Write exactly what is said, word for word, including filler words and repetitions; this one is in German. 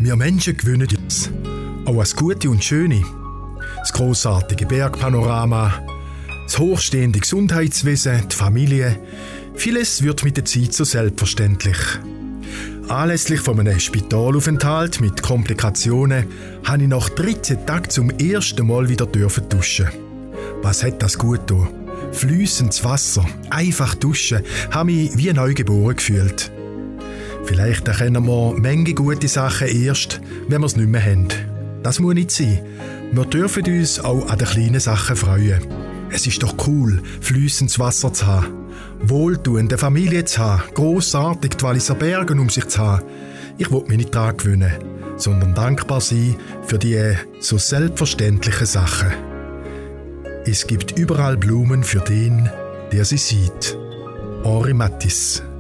Wir Menschen gewöhnen uns auch an das Gute und Schöne. Das grossartige Bergpanorama, das hochstehende Gesundheitswesen, die Familie. Vieles wird mit der Zeit so selbstverständlich. Anlässlich von einem Spitalaufenthalt mit Komplikationen habe ich nach dreizehn Tagen zum ersten Mal wieder dürfen duschen. Was hat das gut getan? Fließendes Wasser, einfach duschen, habe mich wie neugeboren gefühlt. Vielleicht erkennen wir Menge gute Sachen erst, wenn wir es nicht mehr haben. Das muss nicht sein. Wir dürfen uns auch an den kleinen Sachen freuen. Es ist doch cool, fließendes Wasser zu haben, wohltuende Familie zu haben, grossartig die Walliser Berge um sich zu haben. Ich will mich nicht daran gewöhnen, sondern dankbar sein für die so selbstverständlichen Sachen. Es gibt überall Blumen für den, der sie sieht. Henri Matisse.